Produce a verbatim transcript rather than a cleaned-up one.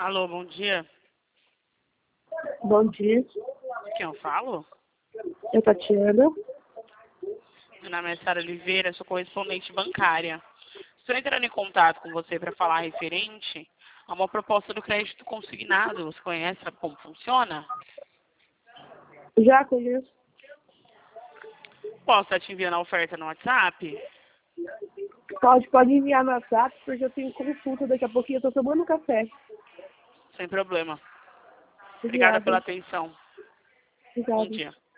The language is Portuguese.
Alô, bom dia. Bom dia, Quem eu falo? é Tatiana. Meu nome é Sara Oliveira, sou correspondente bancária. Estou entrando em contato com você para falar referente a uma proposta do crédito consignado. Você conhece como funciona? Já conheço. Posso estar te enviando a oferta no WhatsApp? Pode, pode enviar no WhatsApp, porque eu tenho consulta daqui a pouquinho. Eu tô tomando café. Sem problema. Obrigada Obrigada. pela atenção. Bom Obrigada. dia.